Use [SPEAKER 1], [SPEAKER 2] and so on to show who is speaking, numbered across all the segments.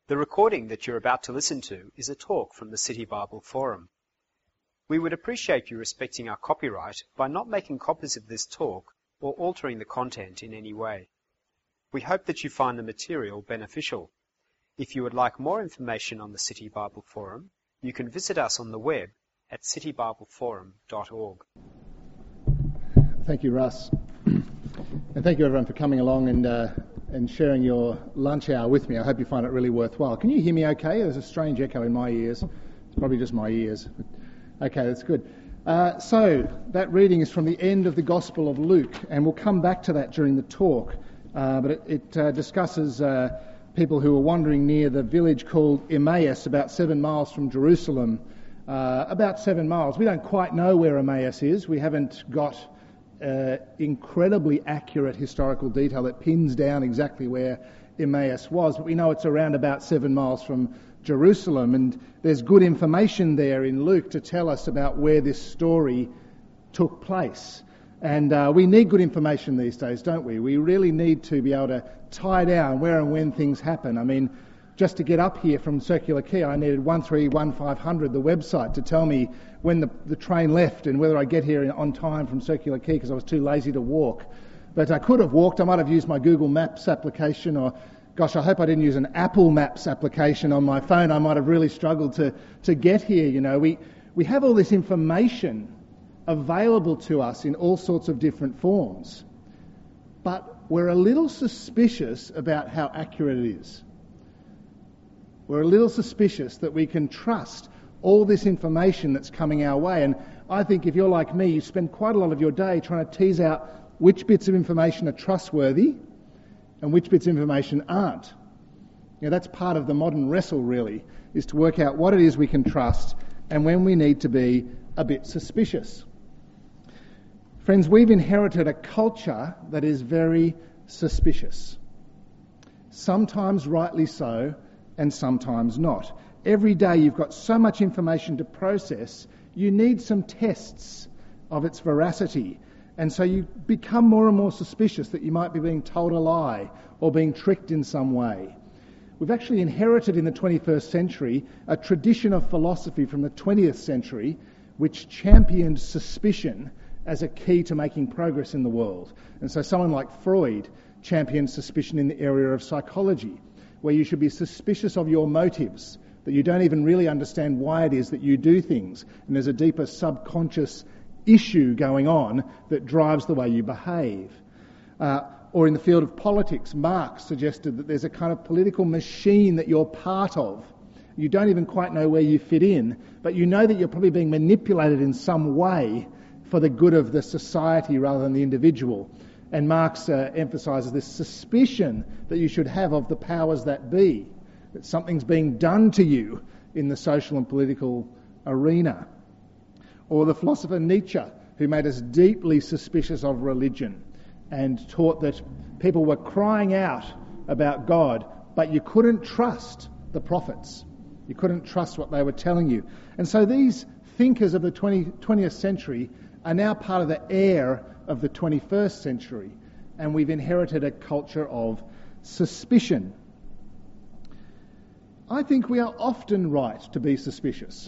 [SPEAKER 1] The recording that you're about to listen to is a talk from the City Bible Forum. We would appreciate you respecting our copyright by not making copies of this talk or altering the content in any way. We hope that you find the material beneficial. If you would like more information on the City Bible Forum, you can visit us on the web at citybibleforum.org.
[SPEAKER 2] Thank you, Russ. And thank you, everyone, for coming along and sharing your lunch hour with me. I hope you find it really worthwhile. Can you hear me okay? There's a strange echo in my ears. It's probably just my ears. Okay, that's good. So that reading is from the end of the Gospel of Luke, and we'll come back to that during the talk. But it discusses people who are wandering near the village called Emmaus, about 7 miles from Jerusalem. About 7 miles. We don't quite know where Emmaus is. We haven't got incredibly accurate historical detail that pins down exactly where Emmaus was, but we know it's around about 7 miles from Jerusalem, and there's good information there in Luke to tell us about where this story took place. And we need good information these days, don't we? We really need to be able to tie down where and when things happen. I mean, just to get up here from Circular Quay, I needed 131500, the website, to tell me when the train left and whether I get here on time from Circular Quay because I was too lazy to walk. But I could have walked. I might have used my Google Maps application, or, gosh, I hope I didn't use an Apple Maps application on my phone. I might have really struggled to get here. You know, we have all this information available to us in all sorts of different forms, but we're a little suspicious about how accurate it is. We're a little suspicious that we can trust all this information that's coming our way. And I think if you're like me, you spend quite a lot of your day trying to tease out which bits of information are trustworthy and which bits of information aren't. You know, that's part of the modern wrestle, really, is to work out what it is we can trust and when we need to be a bit suspicious. Friends, we've inherited a culture that is very suspicious. Sometimes rightly so, and sometimes not. Every day you've got so much information to process, you need some tests of its veracity. And so you become more and more suspicious that you might be being told a lie or being tricked in some way. We've actually inherited in the 21st century a tradition of philosophy from the 20th century which championed suspicion as a key to making progress in the world. And so someone like Freud championed suspicion in the area of psychology, where you should be suspicious of your motives, that you don't even really understand why it is that you do things, and there's a deeper subconscious issue going on that drives the way you behave. Or in the field of politics, Marx suggested that there's a kind of political machine that you're part of. You don't even quite know where you fit in, but you know that you're probably being manipulated in some way for the good of the society rather than the individual. And Marx emphasises this suspicion that you should have of the powers that be, that something's being done to you in the social and political arena. Or the philosopher Nietzsche, who made us deeply suspicious of religion and taught that people were crying out about God, but you couldn't trust the prophets. You couldn't trust what they were telling you. And so these thinkers of the 20th century are now part of the air of the 21st century, and we've inherited a culture of suspicion. I think we are often right to be suspicious.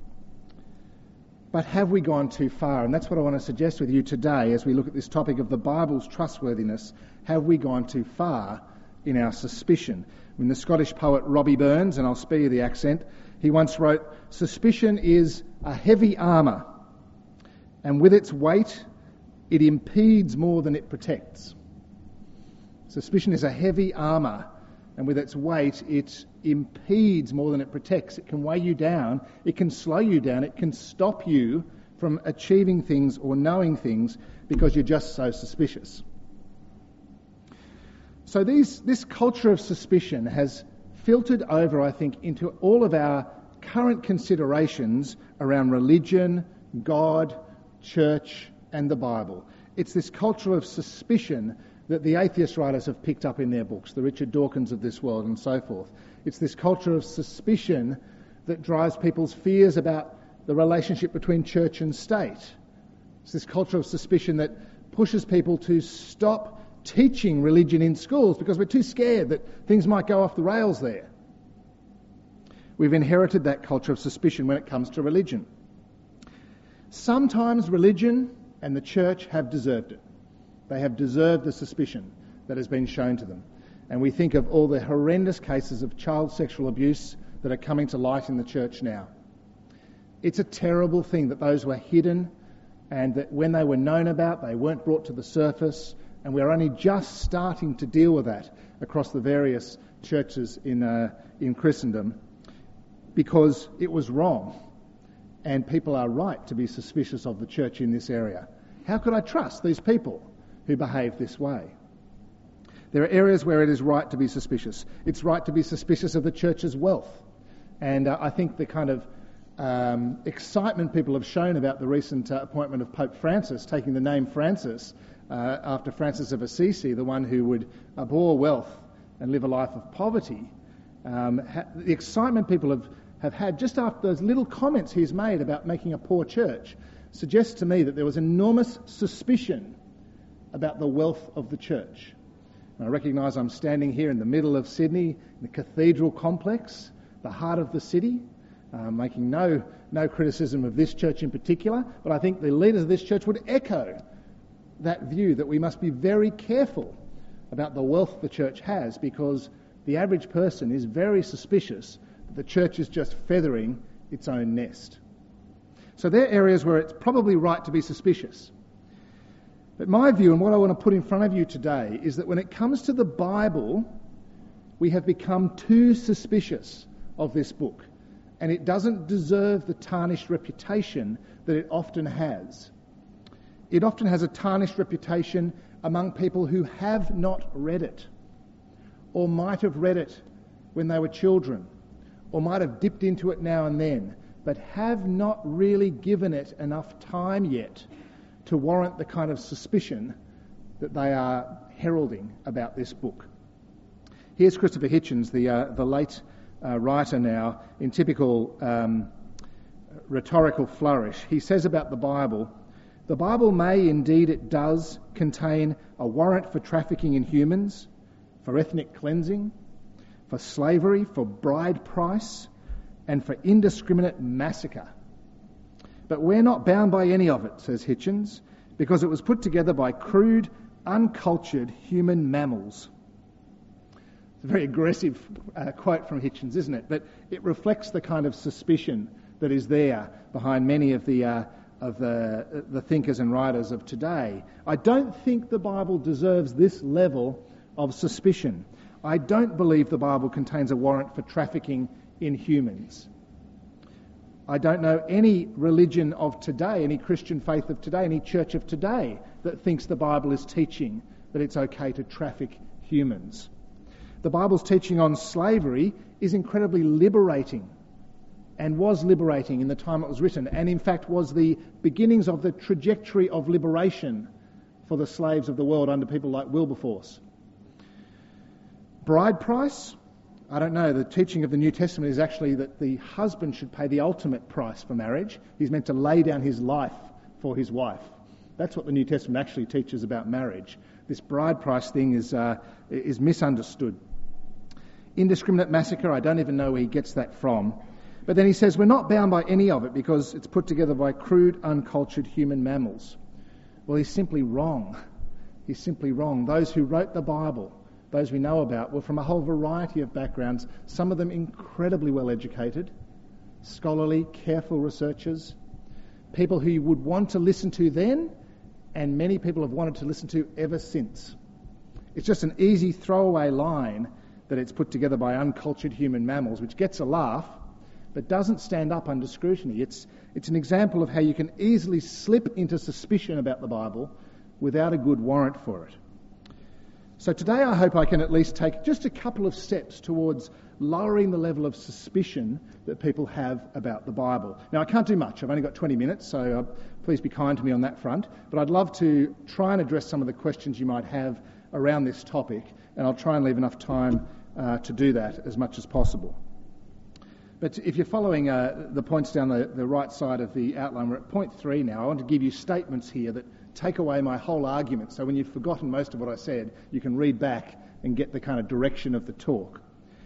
[SPEAKER 2] But have we gone too far? And that's what I want to suggest with you today as we look at this topic of the Bible's trustworthiness. Have we gone too far in our suspicion? When the Scottish poet Robbie Burns, and I'll spare you the accent, he once wrote, "Suspicion is a heavy armour, and with its weight it impedes more than it protects." Suspicion is a heavy armour, and with its weight it impedes more than it protects. It can weigh you down, it can slow you down, it can stop you from achieving things or knowing things because you're just so suspicious. So this culture of suspicion has filtered over, I think, into all of our current considerations around religion, God, church, and the Bible. It's this culture of suspicion that the atheist writers have picked up in their books, the Richard Dawkins of this world and so forth. It's this culture of suspicion that drives people's fears about the relationship between church and state. It's this culture of suspicion that pushes people to stop teaching religion in schools because we're too scared that things might go off the rails there. We've inherited that culture of suspicion when it comes to religion. Sometimes religion and the church have deserved it. They have deserved the suspicion that has been shown to them. And we think of all the horrendous cases of child sexual abuse that are coming to light in the church now. It's a terrible thing that those were hidden and that when they were known about, they weren't brought to the surface, and we're only just starting to deal with that across the various churches in Christendom because it was wrong. And people are right to be suspicious of the church in this area. How could I trust these people who behave this way? There are areas where it is right to be suspicious. It's right to be suspicious of the church's wealth. And I think the kind of excitement people have shown about the recent appointment of Pope Francis, taking the name Francis after Francis of Assisi, the one who would abhor wealth and live a life of poverty. The excitement people have had just after those little comments he's made about making a poor church suggests to me that there was enormous suspicion about the wealth of the church. And I recognise I'm standing here in the middle of Sydney, in the cathedral complex, the heart of the city, making no criticism of this church in particular, but I think the leaders of this church would echo that view that we must be very careful about the wealth the church has, because the average person is very suspicious that the church is just feathering its own nest. So there are areas where it's probably right to be suspicious. But my view, and what I want to put in front of you today, is that when it comes to the Bible, we have become too suspicious of this book, and it doesn't deserve the tarnished reputation that it often has. It often has a tarnished reputation among people who have not read it, or might have read it when they were children, or might have dipped into it now and then, but have not really given it enough time yet to warrant the kind of suspicion that they are heralding about this book. Here's Christopher Hitchens, the late writer now, in typical rhetorical flourish. He says about the Bible may, indeed it does, contain a warrant for trafficking in humans, for ethnic cleansing, for slavery, for bride price, and for indiscriminate massacre. But we're not bound by any of it, says Hitchens, because it was put together by crude, uncultured human mammals. It's a very aggressive quote from Hitchens, isn't it? But it reflects the kind of suspicion that is there behind many of the thinkers and writers of today. I don't think the Bible deserves this level of suspicion. I don't believe the Bible contains a warrant for trafficking in humans. I don't know any religion of today, any Christian faith of today, any church of today that thinks the Bible is teaching that it's okay to traffic humans. The Bible's teaching on slavery is incredibly liberating, and was liberating in the time it was written, and in fact was the beginnings of the trajectory of liberation for the slaves of the world under people like Wilberforce. Bride price? I don't know. The teaching of the New Testament is actually that the husband should pay the ultimate price for marriage. He's meant to lay down his life for his wife. That's what the New Testament actually teaches about marriage. This bride price thing is misunderstood. Indiscriminate massacre, I don't even know where he gets that from. But then he says we're not bound by any of it because it's put together by crude, uncultured human mammals. Well, he's simply wrong. He's simply wrong. Those who wrote the Bible, those we know about, were from a whole variety of backgrounds, some of them incredibly well educated, scholarly, careful researchers, people who you would want to listen to then, and many people have wanted to listen to ever since. It's just an easy throwaway line that it's put together by uncultured human mammals, which gets a laugh, but doesn't stand up under scrutiny. It's an example of how you can easily slip into suspicion about the Bible without a good warrant for it. So today I hope I can at least take just a couple of steps towards lowering the level of suspicion that people have about the Bible. Now I can't do much, I've only got 20 minutes, so please be kind to me on that front, but I'd love to try and address some of the questions you might have around this topic, and I'll try and leave enough time to do that as much as possible. But if you're following the points down the right side of the outline, we're at point 3 now. I want to give you statements here that take away my whole argument. So when you've forgotten most of what I said, you can read back and get the kind of direction of the talk.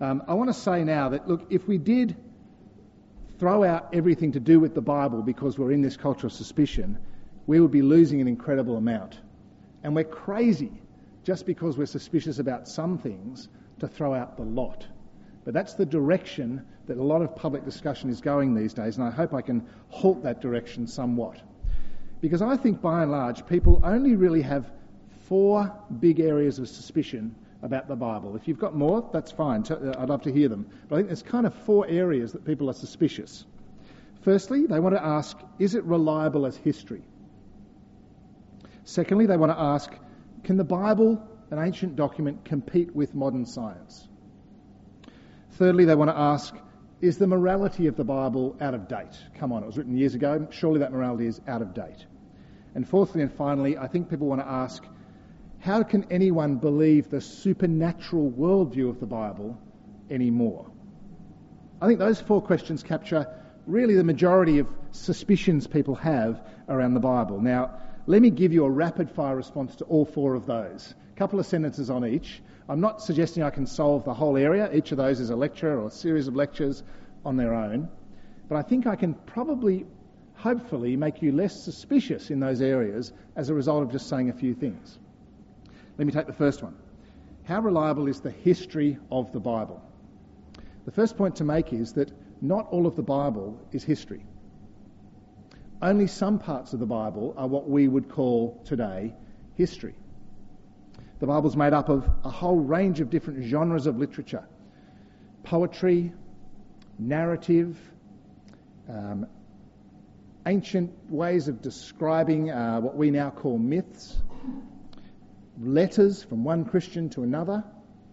[SPEAKER 2] I want to say now that, look, if we did throw out everything to do with the Bible because we're in this culture of suspicion, we would be losing an incredible amount. And we're crazy just because we're suspicious about some things to throw out the lot. But that's the direction that a lot of public discussion is going these days, and I hope I can halt that direction somewhat. Because I think, by and large, people only really have 4 big areas of suspicion about the Bible. If you've got more, that's fine. I'd love to hear them. But I think there's kind of 4 areas that people are suspicious. Firstly, they want to ask, is it reliable as history? Secondly, they want to ask, can the Bible, an ancient document, compete with modern science? Thirdly, they want to ask, is the morality of the Bible out of date? Come on, it was written years ago. Surely that morality is out of date. And fourthly and finally, I think people want to ask, how can anyone believe the supernatural worldview of the Bible anymore? I think those 4 questions capture really the majority of suspicions people have around the Bible. Now, let me give you a rapid-fire response to all 4 of those. A couple of sentences on each. I'm not suggesting I can solve the whole area. Each of those is a lecture or a series of lectures on their own. But I think I can probably, hopefully, make you less suspicious in those areas as a result of just saying a few things. Let me take the first one. How reliable is the history of the Bible? The first point to make is that not all of the Bible is history. Only some parts of the Bible are what we would call today history. The Bible's made up of a whole range of different genres of literature. Poetry, narrative, ancient ways of describing what we now call myths, letters from one Christian to another,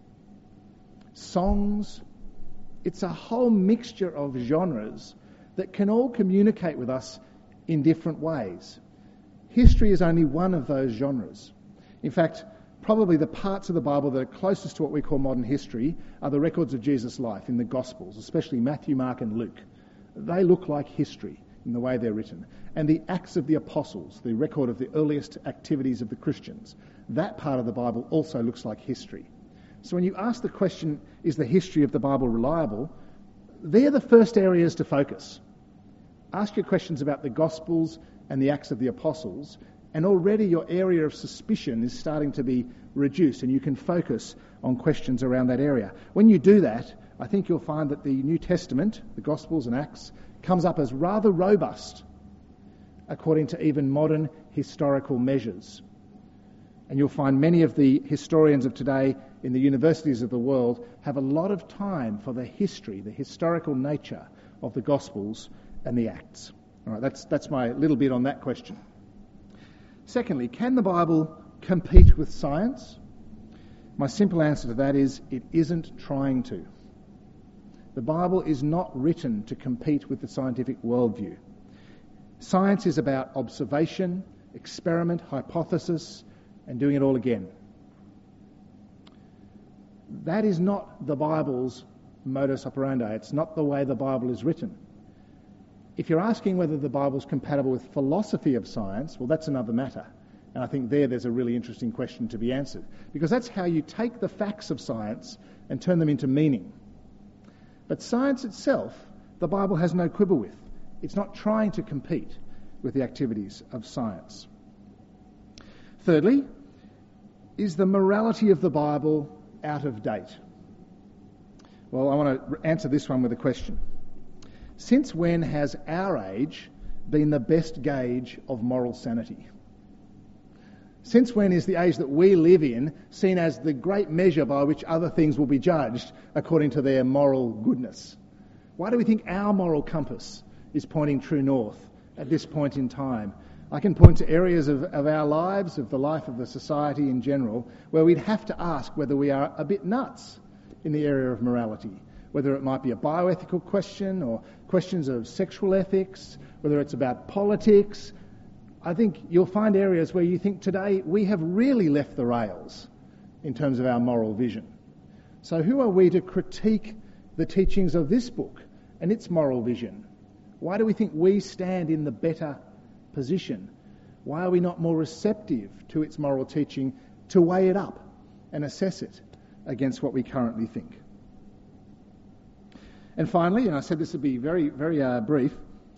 [SPEAKER 2] songs. It's a whole mixture of genres that can all communicate with us in different ways. History is only one of those genres. In fact, probably the parts of the Bible that are closest to what we call modern history are the records of Jesus' life in the Gospels, especially Matthew, Mark and Luke. They look like history in the way they're written. And the Acts of the Apostles, the record of the earliest activities of the Christians, that part of the Bible also looks like history. So when you ask the question, is the history of the Bible reliable, they're the first areas to focus. Ask your questions about the Gospels and the Acts of the Apostles, and already your area of suspicion is starting to be reduced, and you can focus on questions around that area. When you do that, I think you'll find that the New Testament, the Gospels and Acts, comes up as rather robust, according to even modern historical measures. And you'll find many of the historians of today in the universities of the world have a lot of time for the history, the historical nature of the Gospels and the Acts. All right, that's my little bit on that question. Secondly, can the Bible compete with science? My simple answer to that is it isn't trying to. The Bible is not written to compete with the scientific worldview. Science is about observation, experiment, hypothesis, and doing it all again. That is not the Bible's modus operandi. It's not the way the Bible is written. If you're asking whether the Bible's compatible with philosophy of science, well, that's another matter. And I think there's a really interesting question to be answered. Because that's how you take the facts of science and turn them into meaning. But science itself, the Bible has no quibble with. It's not trying to compete with the activities of science. Thirdly, is the morality of the Bible out of date? Well, I want to answer this one with a question. Since when has our age been the best gauge of moral sanity? Since when is the age that we live in seen as the great measure by which other things will be judged according to their moral goodness? Why do we think our moral compass is pointing true north at this point in time? I can point to areas of our lives, of the life of the society in general, where we'd have to ask whether we are a bit nuts in the area of morality. Whether it might be a bioethical question or questions of sexual ethics, whether it's about politics. I think you'll find areas where you think today we have really left the rails in terms of our moral vision. So who are we to critique the teachings of this book and its moral vision? Why do we think we stand in the better position? Why are we not more receptive to its moral teaching to weigh it up and assess it against what we currently think? And finally, and I said this would be very, very brief,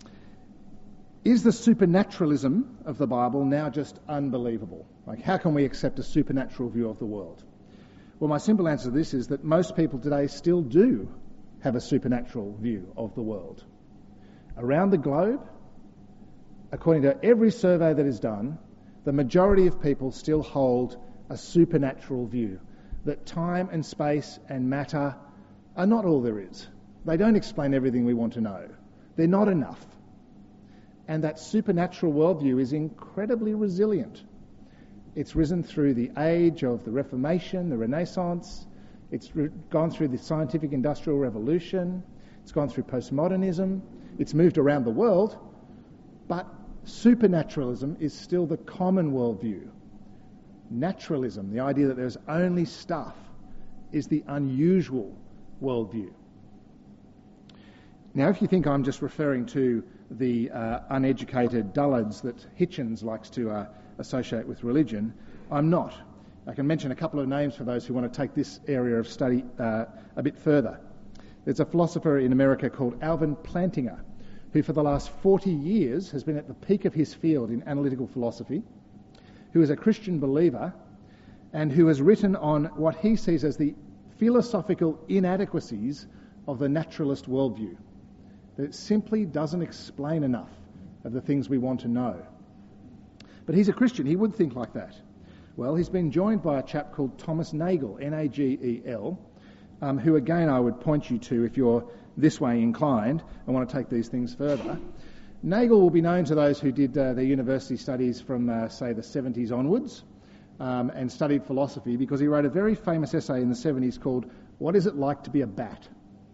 [SPEAKER 2] is the supernaturalism of the Bible now just unbelievable? Like, how can we accept a supernatural view of the world? Well, my simple answer to this is that most people today still do have a supernatural view of the world. Around the globe, according to every survey that is done, the majority of people still hold a supernatural view, that time and space and matter are not all there is. They don't explain everything we want to know. They're not enough. And that supernatural worldview is incredibly resilient. It's risen through the age of the Reformation, the Renaissance. It's gone through the scientific industrial revolution. It's gone through postmodernism. It's moved around the world. But supernaturalism is still the common worldview. Naturalism, the idea that there's only stuff, is the unusual worldview. Now, if you think I'm just referring to the uneducated dullards that Hitchens likes to associate with religion, I'm not. I can mention a couple of names for those who want to take this area of study a bit further. There's a philosopher in America called Alvin Plantinga, who for the last 40 years has been at the peak of his field in analytical philosophy, who is a Christian believer, and who has written on what he sees as the philosophical inadequacies of the naturalist worldview. That it simply doesn't explain enough of the things we want to know. But he's a Christian, he would think like that. Well, he's been joined by a chap called Thomas Nagel, Nagel, who again I would point you to if you're this way inclined and want to take these things further. Nagel will be known to those who did their university studies from, say, the 70s onwards and studied philosophy, because he wrote a very famous essay in the 70s called "What Is It Like to Be a Bat?"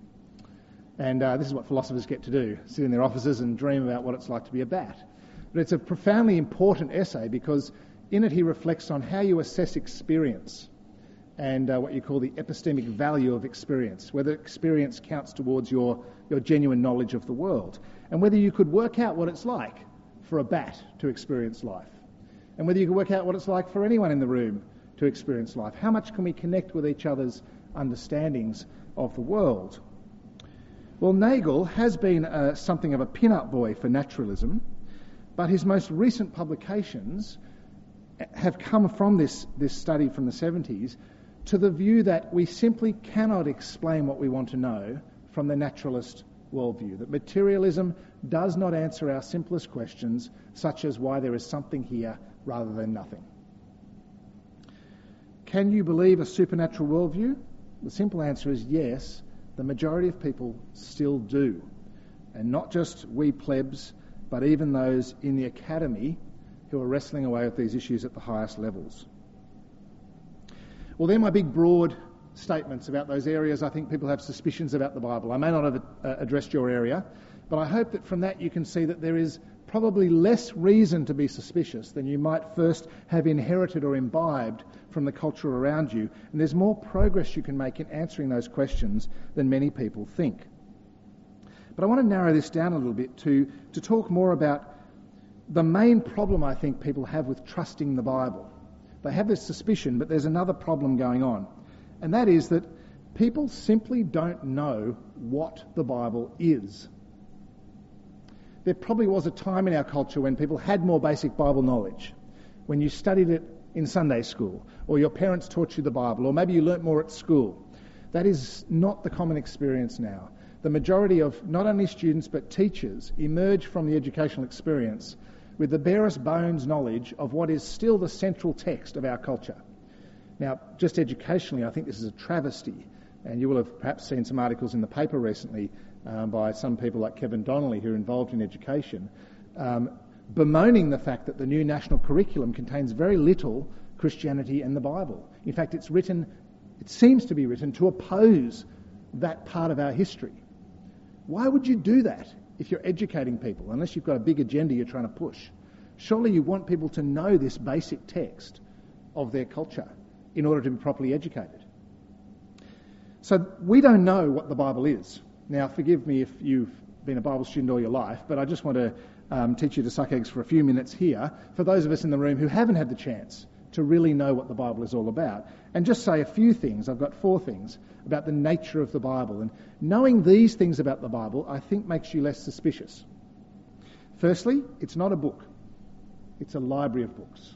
[SPEAKER 2] And this is what philosophers get to do, sit in their offices and dream about what it's like to be a bat. But it's a profoundly important essay because in it he reflects on how you assess experience and what you call the epistemic value of experience, whether experience counts towards your genuine knowledge of the world, and whether you could work out what it's like for a bat to experience life, and whether you could work out what it's like for anyone in the room to experience life. How much can we connect with each other's understandings of the world? Well, Nagel has been something of a pin-up boy for naturalism, but his most recent publications have come from this study from the 70s to the view that we simply cannot explain what we want to know from the naturalist worldview, that materialism does not answer our simplest questions, such as why there is something here rather than nothing. Can you believe a supernatural worldview? The simple answer is yes. The majority of people still do. And not just we plebs, but even those in the academy who are wrestling away with these issues at the highest levels. Well, they're my big, broad statements about those areas I think people have suspicions about the Bible. I may not have addressed your area, but I hope that from that you can see that there is probably less reason to be suspicious than you might first have inherited or imbibed from the culture around you, and there's more progress you can make in answering those questions than many people think. But I want to narrow this down a little bit to talk more about the main problem I think people have with trusting the Bible. They have this suspicion, but there's another problem going on, and that is that people simply don't know what the Bible is. There probably was a time in our culture when people had more basic Bible knowledge, when you studied it in Sunday school, or your parents taught you the Bible, or maybe you learnt more at school. That is not the common experience now. The majority of not only students but teachers emerge from the educational experience with the barest bones knowledge of what is still the central text of our culture. Now, just educationally, I think this is a travesty, and you will have perhaps seen some articles in the paper recently by some people like Kevin Donnelly who are involved in education, bemoaning the fact that the new national curriculum contains very little Christianity and the Bible. In fact, it seems to be written to oppose that part of our history. Why would you do that if you're educating people, unless you've got a big agenda you're trying to push? Surely you want people to know this basic text of their culture in order to be properly educated. So we don't know what the Bible is. Now, forgive me if you've been a Bible student all your life, but I just want to teach you to suck eggs for a few minutes here for those of us in the room who haven't had the chance to really know what the Bible is all about. And just say a few things, I've got 4 things, about the nature of the Bible. And knowing these things about the Bible, I think, makes you less suspicious. Firstly, it's not a book. It's a library of books.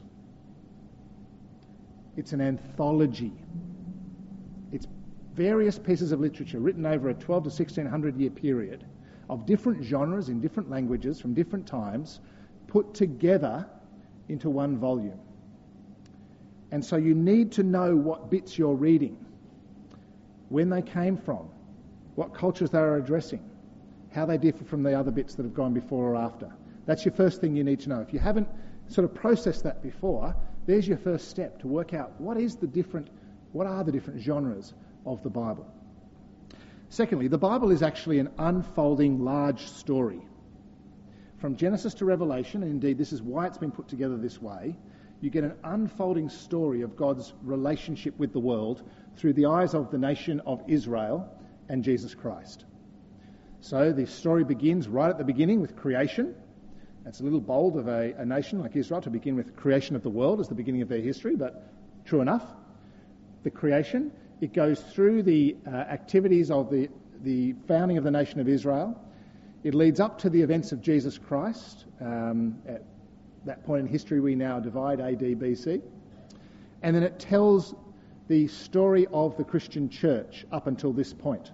[SPEAKER 2] It's an anthology. It's various pieces of literature written over a 12 to 1600 year period of different genres in different languages from different times, put together into one volume. And so you need to know what bits you're reading, when they came from, what cultures they are addressing, how they differ from the other bits that have gone before or after. That's your first thing you need to know. If you haven't sort of processed that before, there's your first step to work out what are the different genres of the Bible. Secondly, the Bible is actually an unfolding large story. From Genesis to Revelation, and indeed this is why it's been put together this way, you get an unfolding story of God's relationship with the world through the eyes of the nation of Israel and Jesus Christ. So the story begins right at the beginning with creation. It's a little bold of a nation like Israel to begin with creation of the world as the beginning of their history, but true enough. The creation, it goes through the activities of the founding of the nation of Israel. It leads up to the events of Jesus Christ. At that point in history we now divide AD, BC. And then it tells the story of the Christian church up until this point.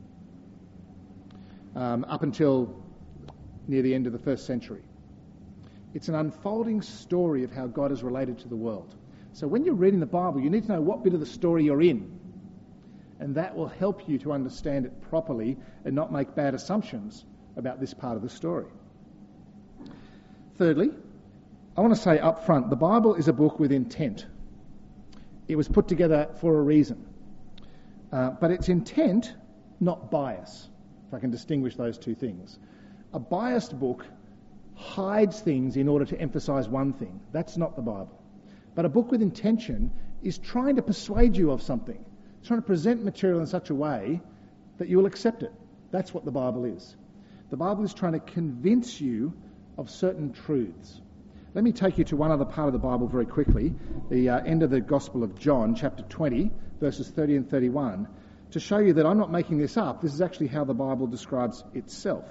[SPEAKER 2] Up until near the end of the first century. It's an unfolding story of how God is related to the world. So when you're reading the Bible, you need to know what bit of the story you're in. And that will help you to understand it properly and not make bad assumptions about this part of the story. Thirdly, I want to say up front, the Bible is a book with intent. It was put together for a reason. But it's intent, not bias, if I can distinguish those two things. A biased book hides things in order to emphasise one thing. That's not the Bible. But a book with intention is trying to persuade you of something. It's trying to present material in such a way that you will accept it. That's what the Bible is. The Bible is trying to convince you of certain truths. Let me take you to one other part of the Bible very quickly, the end of the Gospel of John, chapter 20, verses 30 and 31, to show you that I'm not making this up. This is actually how the Bible describes itself.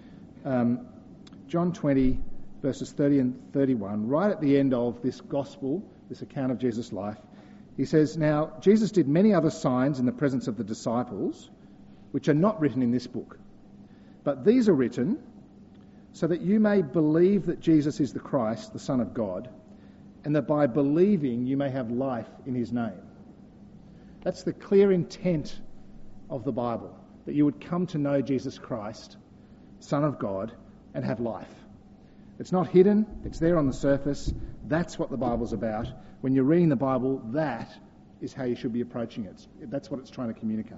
[SPEAKER 2] John 20, verses 30 and 31, right at the end of this Gospel, this account of Jesus' life, he says, "Now Jesus did many other signs in the presence of the disciples, which are not written in this book. But these are written so that you may believe that Jesus is the Christ, the Son of God, and that by believing you may have life in his name." That's the clear intent of the Bible, that you would come to know Jesus Christ, Son of God, and have life. It's not hidden, it's there on the surface. That's what the Bible's about. When you're reading the Bible, that is how you should be approaching it. That's what it's trying to communicate.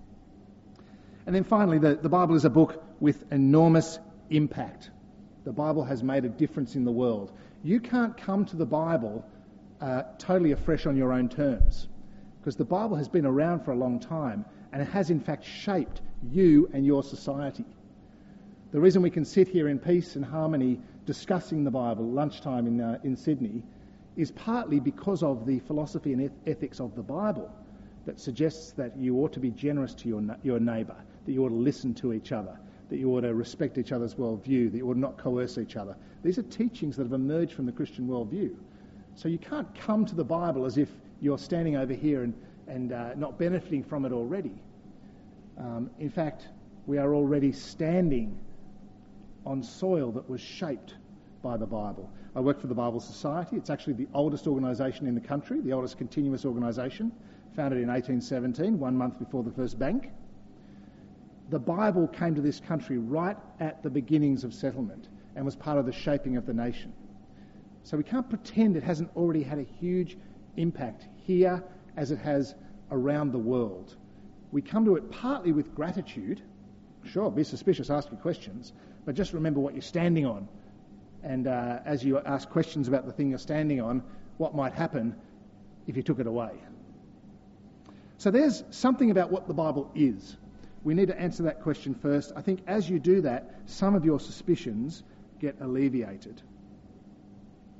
[SPEAKER 2] And then finally, the Bible is a book with enormous impact. The Bible has made a difference in the world. You can't come to the Bible totally afresh on your own terms, because the Bible has been around for a long time and it has in fact shaped you and your society. The reason we can sit here in peace and harmony discussing the Bible lunchtime in Sydney is partly because of the philosophy and ethics of the Bible that suggests that you ought to be generous to your neighbour, that you ought to listen to each other, that you ought to respect each other's worldview, that you ought not coerce each other. These are teachings that have emerged from the Christian worldview. So you can't come to the Bible as if you're standing over here and not benefiting from it already. In fact, we are already standing on soil that was shaped by the Bible. I work for the Bible Society. It's actually the oldest organisation in the country, the oldest continuous organisation, founded in 1817, 1 month before the first bank. The Bible came to this country right at the beginnings of settlement and was part of the shaping of the nation. So we can't pretend it hasn't already had a huge impact here as it has around the world. We come to it partly with gratitude. Sure, be suspicious, ask your questions, but just remember what you're standing on. And as you ask questions about the thing you're standing on, what might happen if you took it away? So there's something about what the Bible is. We need to answer that question first. I think as you do that, some of your suspicions get alleviated.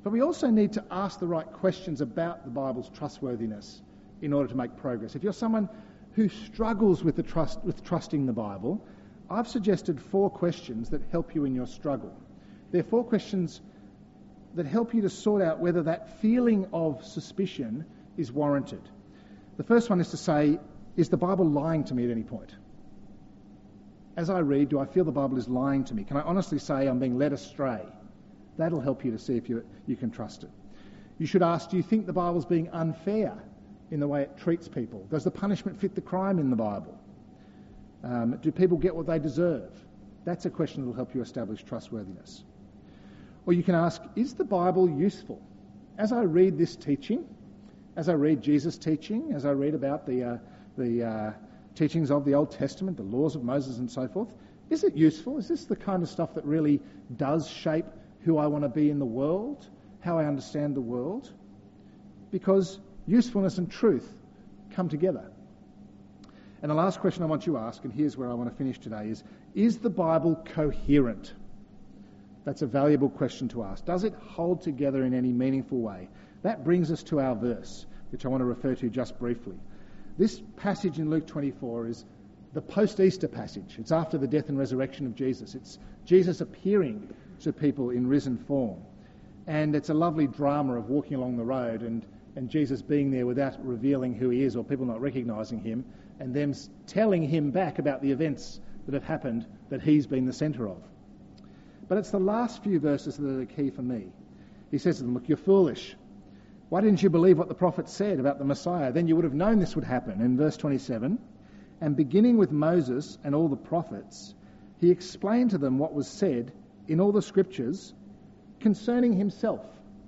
[SPEAKER 2] But we also need to ask the right questions about the Bible's trustworthiness in order to make progress. If you're someone who struggles with trusting the Bible, I've suggested 4 questions that help you in your struggle. They're 4 questions that help you to sort out whether that feeling of suspicion is warranted. The first one is to say, is the Bible lying to me at any point? As I read, do I feel the Bible is lying to me? Can I honestly say I'm being led astray? That'll help you to see if you can trust it. You should ask, do you think the Bible's being unfair in the way it treats people? Does the punishment fit the crime in the Bible? Do people get what they deserve? That's a question that will help you establish trustworthiness. Or you can ask, is the Bible useful? As I read this teaching, as I read Jesus' teaching, as I read about the teachings of the Old Testament, the laws of Moses and so forth, is it useful? Is this the kind of stuff that really does shape who I want to be in the world, how I understand the world? Because usefulness and truth come together. And the last question I want you to ask, and here's where I want to finish today, is the Bible coherent? That's a valuable question to ask. Does it hold together in any meaningful way? That brings us to our verse, which I want to refer to just briefly. This passage in Luke 24 is the post-Easter passage. It's after the death and resurrection of Jesus. It's Jesus appearing to people in risen form. And it's a lovely drama of walking along the road and Jesus being there without revealing who he is or people not recognising him, and them telling him back about the events that have happened that he's been the centre of. But it's the last few verses that are the key for me. He says to them, look, you're foolish. Why didn't you believe what the prophet said about the Messiah? Then you would have known this would happen. In verse 27, and beginning with Moses and all the prophets, he explained to them what was said in all the scriptures concerning himself.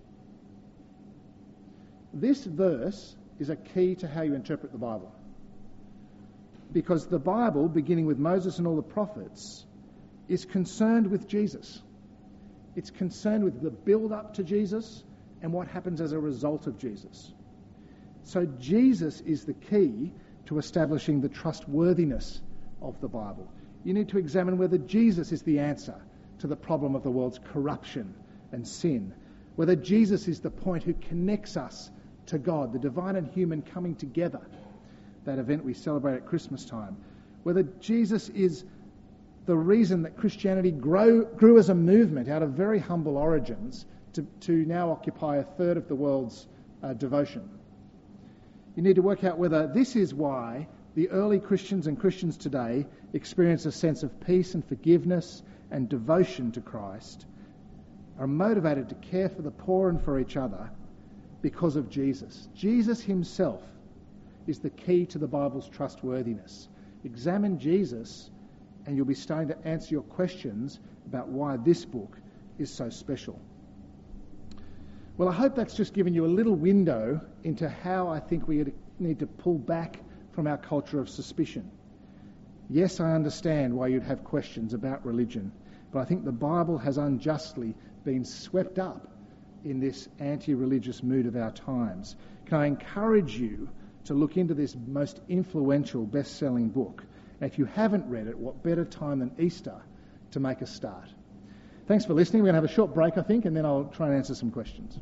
[SPEAKER 2] This verse is a key to how you interpret the Bible. Because the Bible, beginning with Moses and all the prophets, is concerned with Jesus. It's concerned with the build-up to Jesus and what happens as a result of Jesus. So Jesus is the key to establishing the trustworthiness of the Bible. You need to examine whether Jesus is the answer to the problem of the world's corruption and sin, whether Jesus is the point who connects us to God, the divine and human coming together, that event we celebrate at Christmas time, whether Jesus is the reason that Christianity grew as a movement out of very humble origins to now occupy 1/3 of the world's devotion. You need to work out whether this is why the early Christians and Christians today experience a sense of peace and forgiveness and devotion to Christ, are motivated to care for the poor and for each other because of Jesus. Jesus himself is the key to the Bible's trustworthiness. Examine Jesus and you'll be starting to answer your questions about why this book is so special. Well, I hope that's just given you a little window into how I think we need to pull back from our culture of suspicion. Yes, I understand why you'd have questions about religion, but I think the Bible has unjustly been swept up in this anti-religious mood of our times. Can I encourage you to look into this most influential, best-selling book? And if you haven't read it, what better time than Easter to make a start? Thanks for listening. We're going to have a short break, I think, and then I'll try and answer some questions.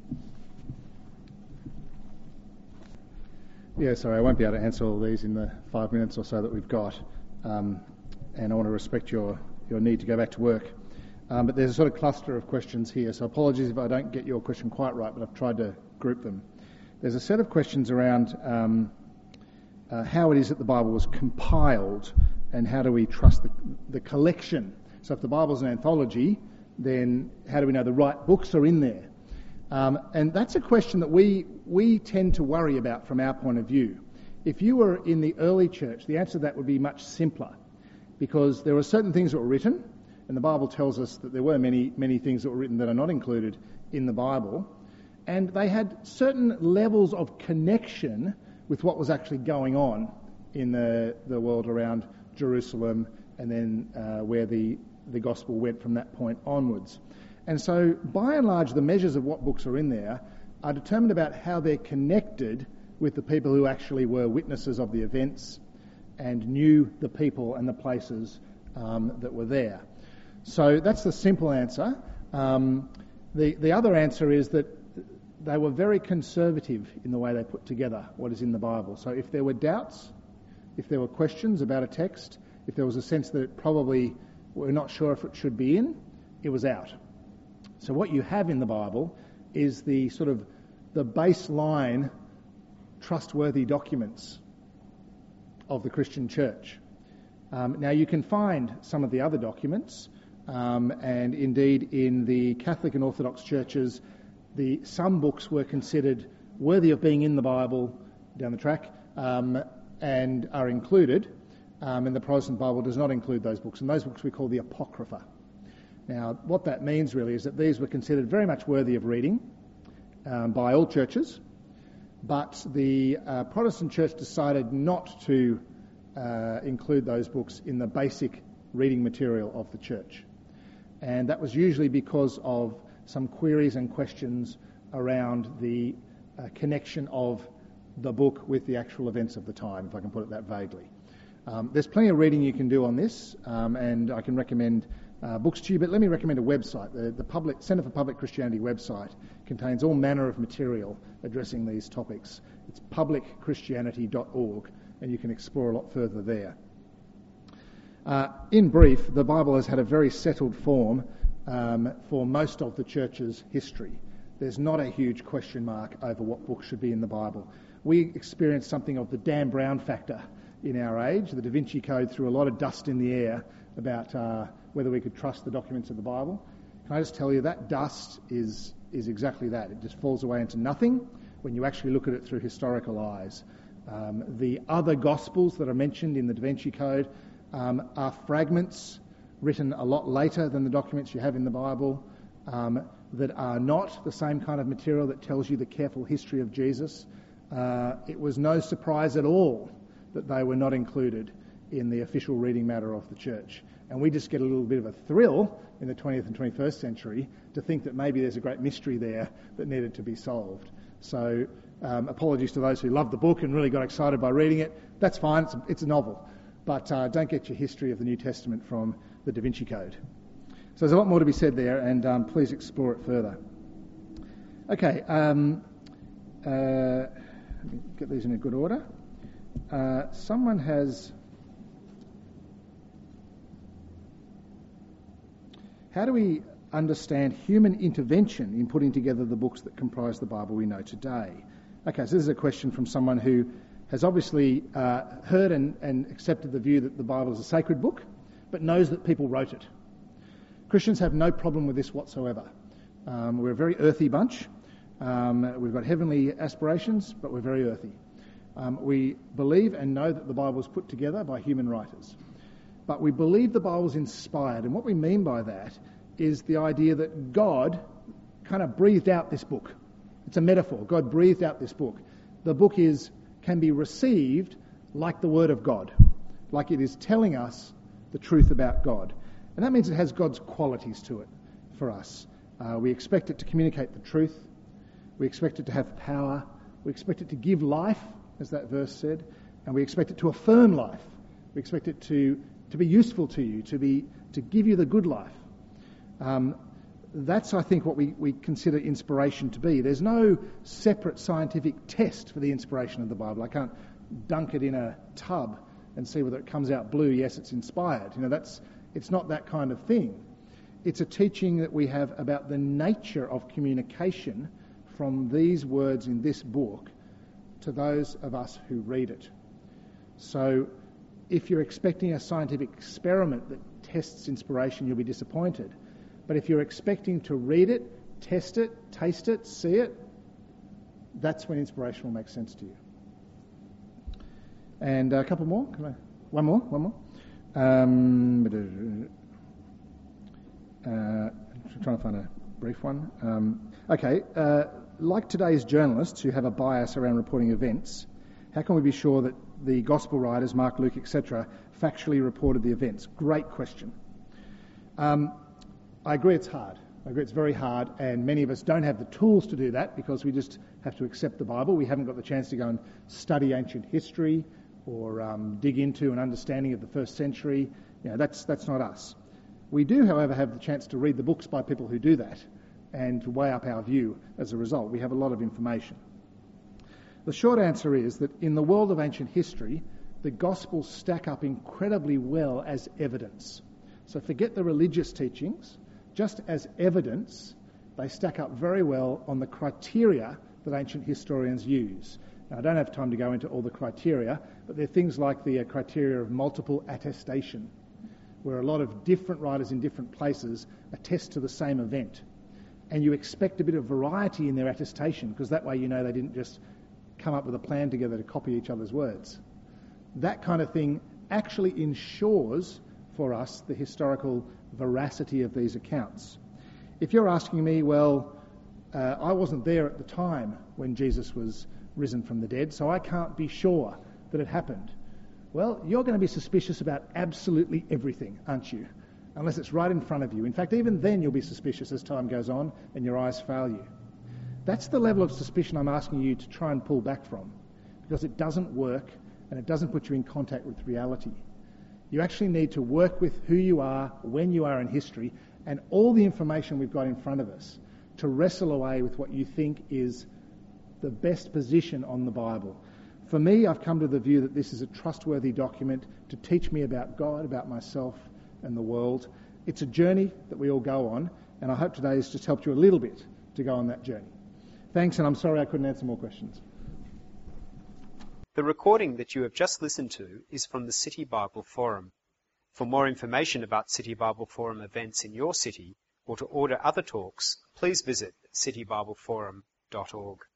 [SPEAKER 2] Yeah, sorry, I won't be able to answer all these in the 5 minutes or so that we've got. And I want to respect your need to go back to work. But there's a sort of cluster of questions here, so apologies if I don't get your question quite right, but I've tried to group them. There's a set of questions around how it is that the Bible was compiled and how do we trust the collection. So if the Bible's an anthology, then how do we know the right books are in there? And that's a question that we tend to worry about from our point of view. If you were in the early church, the answer to that would be much simpler, because there were certain things that were written, and the Bible tells us that there were many, many things that were written that are not included in the Bible, and they had certain levels of connection with what was actually going on in the world around Jerusalem, and then where the gospel went from that point onwards. And so, by and large, the measures of what books are in there are determined about how they're connected with the people who actually were witnesses of the events and knew the people and the places that were there. So that's the simple answer. The other answer is that they were very conservative in the way they put together what is in the Bible. So if there were doubts, if there were questions about a text, if there was a sense that it probably we're not sure if it should be in, it was out. So what you have in the Bible is the sort of the baseline trustworthy documents of the Christian church. Now you can find some of the other documents, and indeed in the Catholic and Orthodox churches, some books were considered worthy of being in the Bible down the track, and are included, and the Protestant Bible does not include those books, and those books we call the Apocrypha. Now, what that means really is that these were considered very much worthy of reading by all churches, but the Protestant church decided not to include those books in the basic reading material of the church. And that was usually because of some queries and questions around the connection of the book with the actual events of the time, if I can put it that vaguely. There's plenty of reading you can do on this, and I can recommend books to you, but let me recommend a website. The Centre for Public Christianity website contains all manner of material addressing these topics. It's publicchristianity.org, and you can explore a lot further there. In brief, the Bible has had a very settled form for most of the church's history. There's not a huge question mark over what books should be in the Bible. We experienced something of the Dan Brown factor in our age. The Da Vinci Code threw a lot of dust in the air about whether we could trust the documents of the Bible. Can I just tell you that dust is exactly that. It just falls away into nothing when you actually look at it through historical eyes. The other Gospels that are mentioned in the Da Vinci Code are fragments written a lot later than the documents you have in the Bible, that are not the same kind of material that tells you the careful history of Jesus. It was no surprise at all that they were not included in the official reading matter of the church. And we just get a little bit of a thrill in the 20th and 21st century to think that maybe there's a great mystery there that needed to be solved. So apologies to those who loved the book and really got excited by reading it. That's fine, it's a novel. But don't get your history of the New Testament from the Da Vinci Code. So there's a lot more to be said there, and please explore it further. Okay, let me get these in a good order. Someone has... How do we understand human intervention in putting together the books that comprise the Bible we know today? Okay, so this is a question from someone who has obviously heard and accepted the view that the Bible is a sacred book, but knows that people wrote it. Christians have no problem with this whatsoever. We're a very earthy bunch. We've got heavenly aspirations, but we're very earthy. We believe and know that the Bible was put together by human writers. But we believe the Bible's inspired, and what we mean by that is the idea that God kind of breathed out this book. It's a metaphor. God breathed out this book. The book can be received like the Word of God, like it is telling us the truth about God. And that means it has God's qualities to it for us. We expect it to communicate the truth. We expect it to have power. We expect it to give life, as that verse said. And we expect it to affirm life. We expect it to be useful to you, to give you the good life. That's, I think, what we consider inspiration to be. There's no separate scientific test for the inspiration of the Bible. I can't dunk it in a tub and see whether it comes out blue. Yes, it's inspired. It's not that kind of thing. It's a teaching that we have about the nature of communication from these words in this book to those of us who read it. So if you're expecting a scientific experiment that tests inspiration, you'll be disappointed. But if you're expecting to read it, test it, taste it, see it, that's when inspiration will make sense to you. And a couple more? One more. I'm trying to find a brief one. Like today's journalists who have a bias around reporting events, how can we be sure that the Gospel writers, Mark, Luke, etc., factually reported the events? Great question. I agree it's hard. I agree it's very hard, and many of us don't have the tools to do that because we just have to accept the Bible. We haven't got the chance to go and study ancient history or dig into an understanding of the first century. That's not us. We do, however, have the chance to read the books by people who do that, and to weigh up our view as a result. We have a lot of information. The short answer is that in the world of ancient history, the Gospels stack up incredibly well as evidence. So forget the religious teachings. Just as evidence, they stack up very well on the criteria that ancient historians use. Now, I don't have time to go into all the criteria, but they're things like the criteria of multiple attestation, where a lot of different writers in different places attest to the same event. And you expect a bit of variety in their attestation, because that way you know they didn't just come up with a plan together to copy each other's words. That kind of thing actually ensures for us the historical veracity of these accounts. If you're asking me, well, I wasn't there at the time when Jesus was risen from the dead, so I can't be sure that it happened. Well, you're going to be suspicious about absolutely everything, aren't you? Unless it's right in front of you. In fact, even then you'll be suspicious as time goes on and your eyes fail you. That's the level of suspicion I'm asking you to try and pull back from, because it doesn't work and it doesn't put you in contact with reality. You actually need to work with who you are, when you are in history, and all the information we've got in front of us to wrestle away with what you think is the best position on the Bible. For me, I've come to the view that this is a trustworthy document to teach me about God, about myself and the world. It's a journey that we all go on, and I hope today has just helped you a little bit to go on that journey. Thanks, and I'm sorry I couldn't answer more questions.
[SPEAKER 1] The recording that you have just listened to is from the City Bible Forum. For more information about City Bible Forum events in your city, or to order other talks, please visit citybibleforum.org.